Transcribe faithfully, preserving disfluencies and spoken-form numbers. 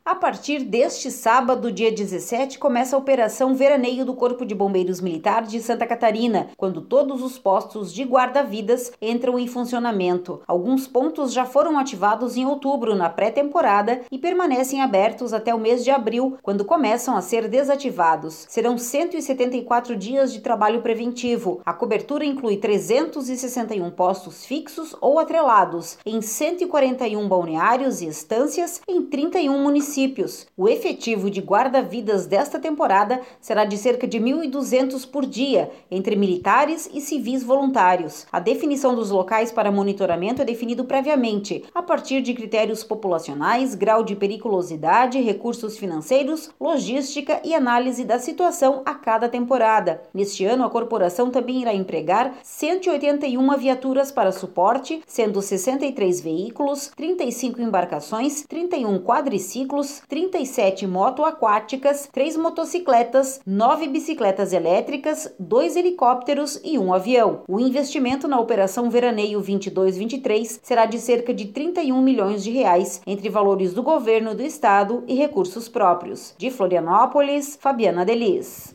A partir deste sábado, dia dezessete, começa a Operação Veraneio do Corpo de Bombeiros Militar de Santa Catarina, quando todos os postos de guarda-vidas entram em funcionamento. Alguns pontos já foram ativados em outubro, na pré-temporada, e permanecem abertos até o mês de abril, quando começam a ser desativados. Serão cento e setenta e quatro dias de trabalho preventivo. A cobertura inclui trezentos e sessenta e um postos fixos ou atrelados, em cento e quarenta e um balneários e estâncias, em trinta e um municípios. O efetivo de guarda-vidas desta temporada será de cerca de mil e duzentos por dia, entre militares e civis voluntários. A definição dos locais para monitoramento é definido previamente, a partir de critérios populacionais, grau de periculosidade, recursos financeiros, logística e análise da situação a cada temporada. Neste ano, a corporação também irá empregar cento e oitenta e uma viaturas para suporte, sendo sessenta e três veículos, trinta e cinco embarcações, trinta e um quadriciclos, trinta e sete motoaquáticas, três motocicletas, nove bicicletas elétricas, dois helicópteros e um avião. O investimento na Operação Veraneio vinte e dois vinte e três será de cerca de trinta e um milhões de reais, entre valores do governo do estado e recursos próprios. De Florianópolis, Fabiana Delis.